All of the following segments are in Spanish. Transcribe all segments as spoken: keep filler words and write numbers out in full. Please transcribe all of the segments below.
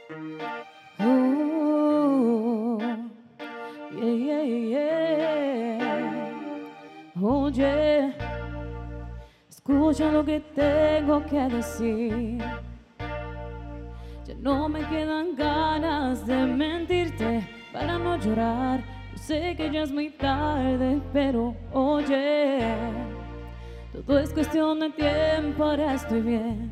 Oh, yeah, yeah, yeah. Oye, escucha lo que tengo que decir. Ya no me quedan ganas de mentirte para no llorar. Yo sé que ya es muy tarde, pero oye, todo es cuestión de tiempo, ahora estoy bien.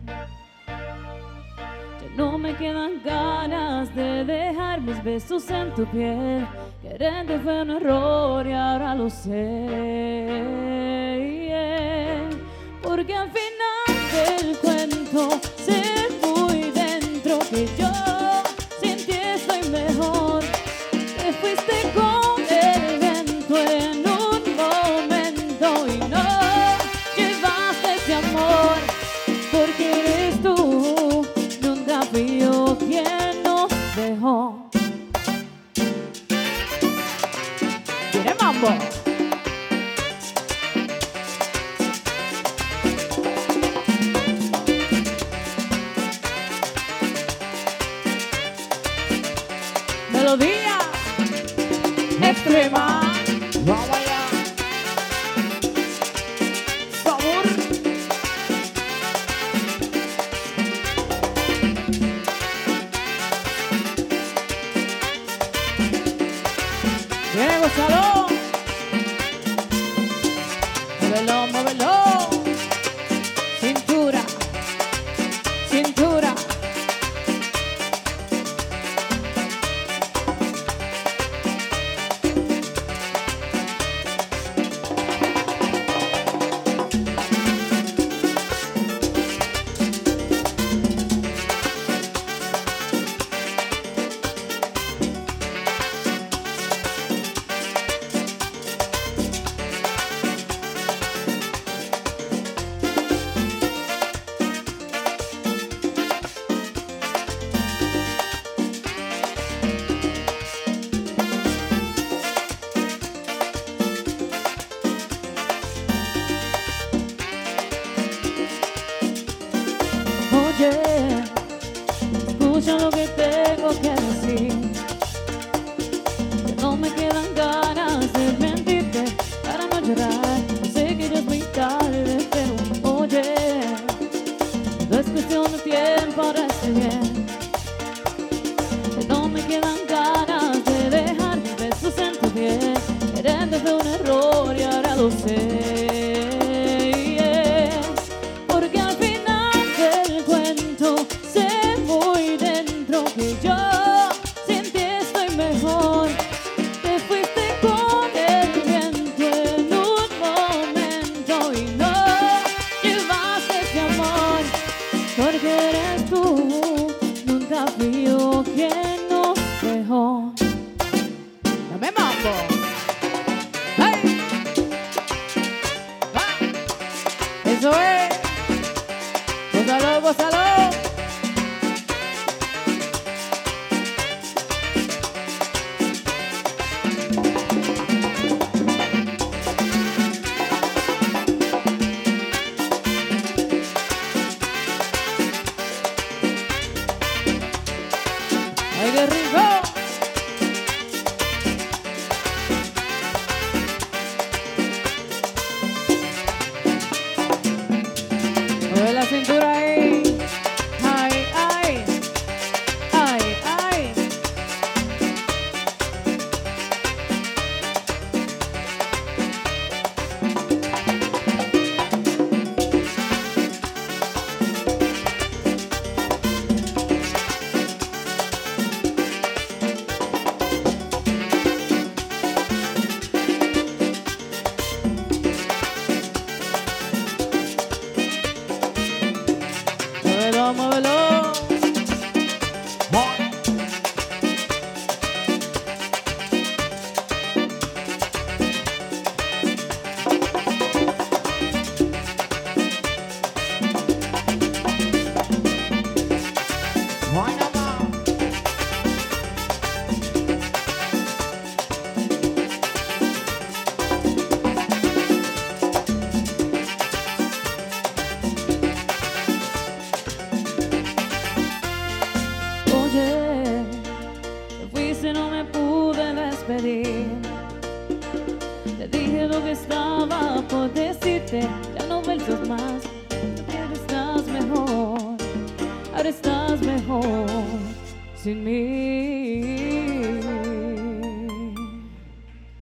Ya no me quedan ganas de dejar mis besos en tu piel. Quererte fue un error y ahora lo sé. Yeah. Porque al final del cuento sé muy dentro que yo sin ti estoy mejor. Te fuiste con el viento en un momento y no llevaste ese amor. Porque eres tú, nunca fui yo quien nos dejó. ¡Tiene mambo! Melodía extrema. Vamos allá. Sabor. Bien, gózalo. Móvelo, móvelo. Cintura, cintura. Oye, escucha lo que tengo que decir. Ya no me quedan ganas de mentirte para no llorar. Sé que ya es muy tarde, pero oye, no es cuestión de tiempo, ahora estoy bien. Ya no me quedan ganas de dejar mis besos en tu piel. Quererte fue un error y ahora lo sé. Porque al final del cuento sé muy dentro que yo sin ti estoy mejor. Te fuiste con el viento en un momento y no llevaste ese amor. Porque eres tú, nunca fui yo quien nos dejó. Dame mambo. ¡Hey! ¡Ah! Eso es. Gózalo, gózalo. ¡Ay, qué rico! Mueve la cintura ahí. Ay, ay. Ay, ay. despedir. Te dije lo que estaba por decirte, ya no versos más, ahora estás mejor, ahora estás mejor sin mí.